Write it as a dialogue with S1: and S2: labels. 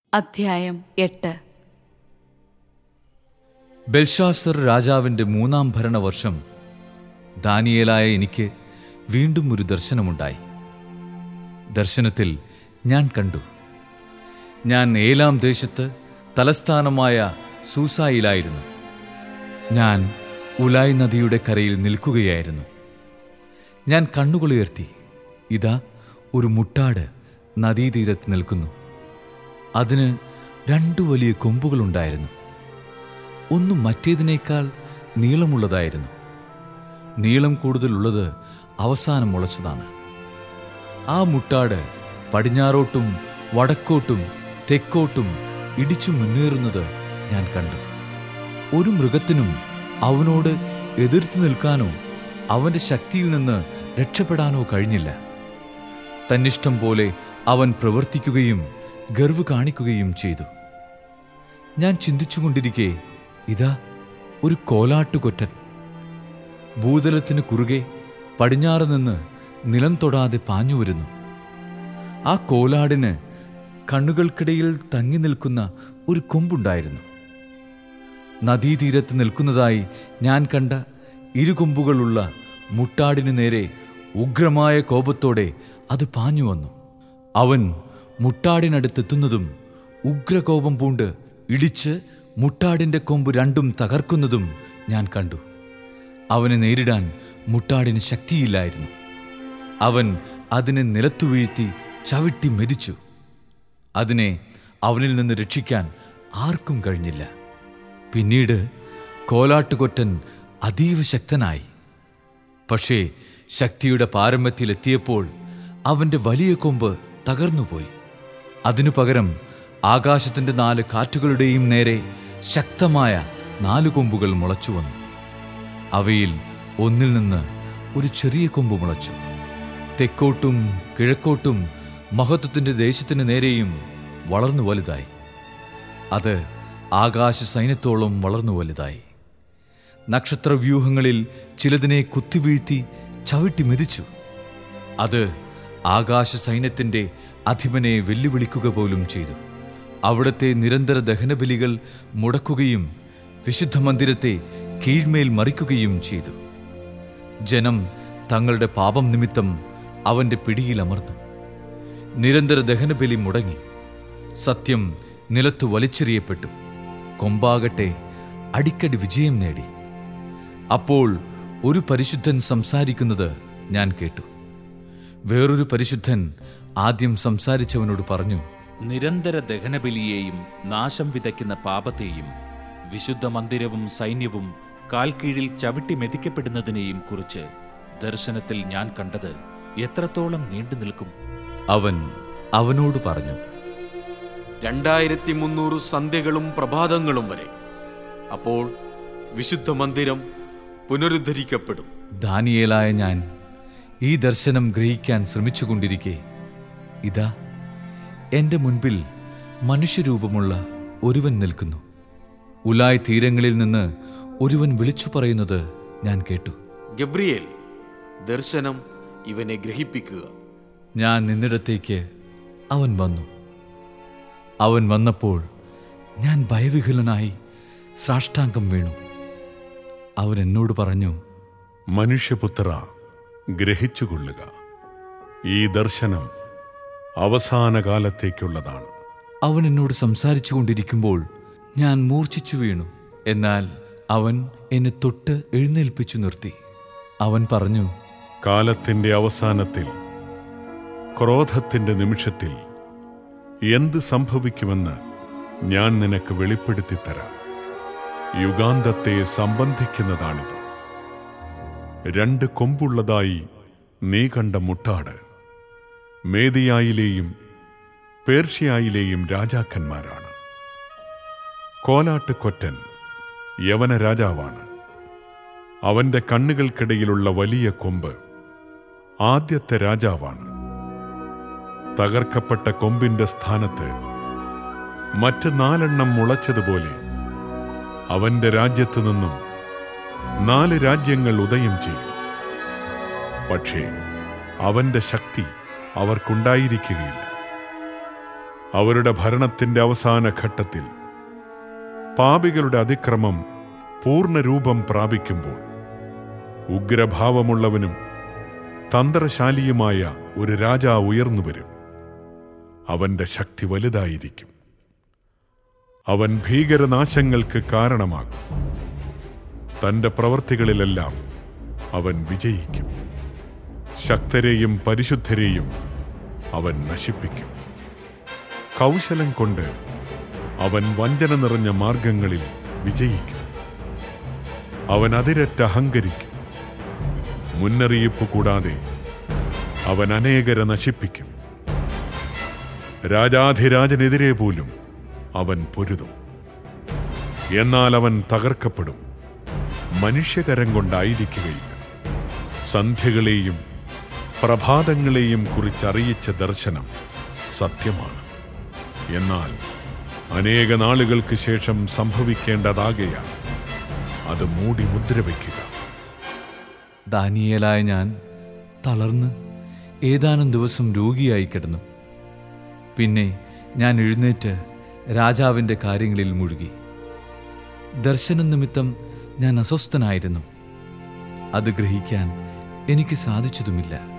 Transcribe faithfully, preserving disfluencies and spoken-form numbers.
S1: അധ്യായം എട്ട്.
S2: ബെൽഷാസർ രാജാവിൻ്റെ മൂന്നാം ഭരണവർഷം ദാനിയേലായ എനിക്ക് വീണ്ടും ഒരു ദർശനമുണ്ടായി. ദർശനത്തിൽ ഞാൻ കണ്ടു, ഞാൻ ഏലാം ദേശത്ത് തലസ്ഥാനമായ സൂസായിലായിരുന്നു. ഞാൻ ഉലായ് നദിയുടെ കരയിൽ നിൽക്കുകയായിരുന്നു. ഞാൻ കണ്ണുകളുയർത്തി, ഇതാ ഒരു മുട്ടാട് നദീതീരത്ത് നിൽക്കുന്നു. അതിന് രണ്ടു വലിയ കൊമ്പുകളുണ്ടായിരുന്നു. ഒന്ന് മറ്റേതിനേക്കാൾ നീളമുള്ളതായിരുന്നു. നീളം കൂടുതലുള്ളത് അവസാനം മുളച്ചതാണ്. ആ മുട്ടാട് പടിഞ്ഞാറോട്ടും വടക്കോട്ടും തെക്കോട്ടും ഇടിച്ചു മുന്നേറുന്നത് ഞാൻ കണ്ടു. ഒരു മൃഗത്തിനും അവനോട് എതിർത്ത് നിൽക്കാനോ അവൻ്റെ ശക്തിയിൽ നിന്ന് രക്ഷപ്പെടാനോ കഴിഞ്ഞില്ല. തന്നിഷ്ടം പോലെ അവൻ പ്രവർത്തിക്കുകയും ഗർവ് കാണിക്കുകയും ചെയ്തു. ഞാൻ ചിന്തിച്ചുകൊണ്ടിരിക്കെ, ഇതാ ഒരു കോലാട്ടുകൊറ്റൻ ഭൂതലത്തിന് കുറുകെ പടിഞ്ഞാറ് നിന്ന് നിലം തൊടാതെ പാഞ്ഞു വരുന്നു. ആ കോലാടിന് കണ്ണുകൾക്കിടയിൽ തങ്ങി നിൽക്കുന്ന ഒരു കൊമ്പുണ്ടായിരുന്നു. നദീതീരത്ത് നിൽക്കുന്നതായി ഞാൻ കണ്ട ഇരുകൊമ്പുകളുള്ള മുട്ടാടിനു നേരെ ഉഗ്രമായ കോപത്തോടെ അത് പാഞ്ഞു വന്നു. അവൻ മുട്ടാടിനടുത്തെത്തുന്നതും ഉഗ്രകോപം പൂണ്ട് ഇടിച്ച് മുട്ടാടിൻ്റെ കൊമ്പ് രണ്ടും തകർക്കുന്നതും ഞാൻ കണ്ടു. അവനെ നേരിടാൻ മുട്ടാടിന് ശക്തിയില്ലായിരുന്നു. അവൻ അതിനെ നിലത്തു വീഴ്ത്തി ചവിട്ടി മെതിച്ചു. അതിനെ അവനിൽ നിന്ന് രക്ഷിക്കാൻ ആർക്കും കഴിഞ്ഞില്ല. പിന്നീട് കോലാട്ടുകൊറ്റൻ അതീവ ശക്തനായി. പക്ഷേ ശക്തിയുടെ പാരമ്യത്തിലെത്തിയപ്പോൾ അവൻ്റെ വലിയ കൊമ്പ് തകർന്നുപോയി. അതിനു പകരം ആകാശത്തിൻ്റെ നാല് കാറ്റുകളുടെയും നേരെ ശക്തമായ നാലു കൊമ്പുകൾ മുളച്ചു വന്നു. അവയിൽ ഒന്നിൽ നിന്ന് ഒരു ചെറിയ കൊമ്പ് മുളച്ചു. തെക്കോട്ടും കിഴക്കോട്ടും മഹത്വത്തിൻ്റെ ദേശത്തിന് നേരെയും വളർന്നു വലുതായി. അത് ആകാശ സൈന്യത്തോളം വളർന്നു വലുതായി. നക്ഷത്രവ്യൂഹങ്ങളിൽ ചിലതിനെ കുത്തിവീഴ്ത്തി ചവിട്ടി മെതിച്ചു. അത് ആകാശ സൈന്യത്തിൻ്റെ അധിപനെ വെല്ലുവിളിക്കുക പോലും ചെയ്തു. അവിടുത്തെ നിരന്തര ദഹനബലികൾ മുടക്കുകയും വിശുദ്ധ മന്ദിരത്തെ കീഴ്മേൽ മറിക്കുകയും ചെയ്തു. ജനം തങ്ങളുടെ പാപം നിമിത്തം അവൻ്റെ പിടിയിലമർന്നു. നിരന്തര ദഹനബലി മുടങ്ങി. സത്യം നിലത്തു വലിച്ചെറിയപ്പെട്ടു. കൊമ്പാകട്ടെ അടിക്കടി വിജയം നേടി. അപ്പോൾ ഒരു പരിശുദ്ധൻ സംസാരിക്കുന്നത് ഞാൻ കേട്ടു. വേറൊരു പരിശുദ്ധൻ ആദ്യം സംസാരിച്ചവനോട് പറഞ്ഞു,
S3: നിരന്തര ദഹനബലിയെയും നാശം വിതയ്ക്കുന്ന പാപത്തെയും വിശുദ്ധ മന്ദിരവും സൈന്യവും കാൽ കീഴിൽ ചവിട്ടി മെതിക്കപ്പെടുന്നതിനെയും കുറിച്ച് ദർശനത്തിൽ ഞാൻ കണ്ടത് എത്രത്തോളം നീണ്ടു നിൽക്കും?
S2: അവൻ അവനോട് പറഞ്ഞു,
S4: രണ്ടായിരത്തി മുന്നൂറ് സന്ധ്യകളും പ്രഭാതങ്ങളും വരെ. അപ്പോൾ വിശുദ്ധ മന്ദിരം പുനരുദ്ധരിക്കപ്പെടും.
S2: ദാനിയേലായ ഞാൻ ഈ ദർശനം ഗ്രഹിക്കാൻ ശ്രമിച്ചുകൊണ്ടിരിക്കെ, ഇതാ എൻ്റെ മുൻപിൽ മനുഷ്യരൂപമുള്ള ഒരുവൻ നിൽക്കുന്നു. ഉലായ് തീരങ്ങളിൽ നിന്ന് ഒരുവൻ വിളിച്ചു പറയുന്നത് ഞാൻ കേട്ടു,
S4: ഗബ്രിയേൽ, ദർശനം ഇവനെ ഗ്രഹിപ്പിക്കുക.
S2: ഞാൻ നിന്നിടത്തേക്ക് അവൻ വന്നു. അവൻ വന്നപ്പോൾ ഞാൻ ഭയവിഹുലനായി സാഷ്ടാംഗം വീണു. അവൻ എന്നോട് പറഞ്ഞു,
S5: മനുഷ്യപുത്ര, ഗ്രഹിച്ചുകൊള്ളുക. ഈ ദർശനം അവസാന കാലത്തേക്കുള്ളതാണ്.
S2: അവൻ എന്നോട് സംസാരിച്ചു കൊണ്ടിരിക്കുമ്പോൾ ഞാൻ മൂർച്ഛിച്ചു വീണു. എന്നാൽ അവൻ എന്നെ തൊട്ട് എഴുന്നേൽപ്പിച്ചു നിർത്തി. അവൻ പറഞ്ഞു,
S5: കാലത്തിന്റെ അവസാനത്തിൽ, ക്രോധത്തിന്റെ നിമിഷത്തിൽ എന്ത് സംഭവിക്കുമെന്ന് ഞാൻ നിനക്ക് വെളിപ്പെടുത്തിത്തരാം. യുഗാന്തത്തെ സംബന്ധിക്കുന്നതാണിത്. രണ്ട് കൊമ്പുള്ളതായി നീ കണ്ട മുട്ടാട് മേദിയായിലെയും പേർഷ്യയിലെയും രാജാക്കന്മാരാണ്. കോലാട്ടുകൊറ്റൻ യവന രാജാവാണ്. അവന്റെ കണ്ണുകൾക്കിടയിലുള്ള വലിയ കൊമ്പ് ആദ്യത്തെ രാജാവാണ്. തകർക്കപ്പെട്ട കൊമ്പിന്റെ സ്ഥാനത്ത് മറ്റ് നാലെണ്ണം മുളച്ചതുപോലെ അവന്റെ രാജ്യത്തു നിന്നും നാല് രാജ്യങ്ങൾ ഉദയം ചെയ്യും. പക്ഷേ അവന്റെ ശക്തി അവർക്കുണ്ടായിരിക്കുകയില്ല. അവരുടെ ഭരണത്തിന്റെ അവസാന ഘട്ടത്തിൽ പാപികളുടെ അതിക്രമം പൂർണ്ണരൂപം പ്രാപിക്കുമ്പോൾ ഉഗ്രഭാവമുള്ളവനും തന്ത്രശാലിയുമായ ഒരു രാജാവ് ഉയർന്നുവരും. അവന്റെ ശക്തി വലുതായിരിക്കും. അവൻ ഭീകരനാശങ്ങൾക്ക് കാരണമാകും. തന്റെ പ്രവൃത്തികളിലെല്ലാം അവൻ വിജയിക്കും. ശക്തരെയും പരിശുദ്ധരെയും അവൻ നശിപ്പിക്കും. കൗശലം കൊണ്ട് അവൻ വഞ്ചന നിറഞ്ഞ മാർഗങ്ങളിൽ വിജയിക്കും. അവൻ അതിരറ്റ് അഹങ്കരിക്കും. മുന്നറിയിപ്പ് കൂടാതെ അവൻ അനേകരെ നശിപ്പിക്കും. രാജാധിരാജനെതിരെ പോലും അവൻ പൊരുതും. എന്നാൽ അവൻ തകർക്കപ്പെടും. മനുഷ്യകരം കൊണ്ടായിരിക്കുകയില്ല. സന്ധ്യകളെയും പ്രഭാതങ്ങളെയും കുറിച്ചറിയിച്ച ദർശനം സത്യമാണ്. എന്നാൽ അനേക നാളുകൾക്ക് ശേഷം സംഭവിക്കേണ്ടതാകയാൽ അത് മൂടി മുദ്രവയ്ക്കുക.
S2: ദാനിയേലായ ഞാൻ തളർന്ന് ഏതാനും ദിവസം രോഗിയായി കിടന്നു. പിന്നെ ഞാൻ എഴുന്നേറ്റ് രാജാവിൻ്റെ കാര്യങ്ങളിൽ മുഴുകി. ദർശനം നിമിത്തം ഞാൻ അസ്വസ്ഥനായിരുന്നു. അത് ഗ്രഹിക്കാൻ എനിക്ക് സാധിച്ചതുമില്ല.